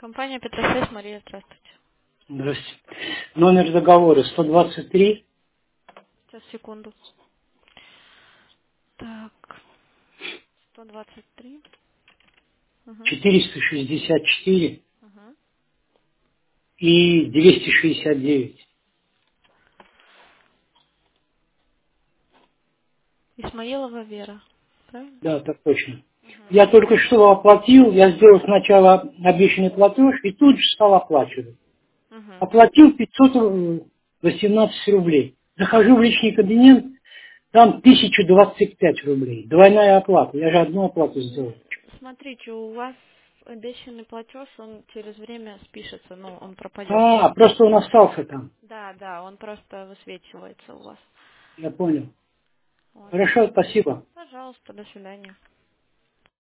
Компания Петросвязь, Мария, здравствуйте. Здравствуйте. Номер договора 123 Сейчас, секунду. Так, 123. Угу. 464 Угу. и 269. Исмаилова Вера. Правильно? Да, так точно. Угу. Я только что оплатил, я сделал сначала обещанный платеж и тут же стал оплачивать. Угу. Оплатил 518 рублей. Захожу в личный кабинет, там 1025 рублей. Двойная оплата. Я же одну оплату сделал. Смотрите, у вас обещанный платеж, он через время спишется, ну, он пропадет. Просто он остался там. Да, да, он просто высвечивается у вас. Я понял. Вот. Хорошо, спасибо. Пожалуйста, до свидания.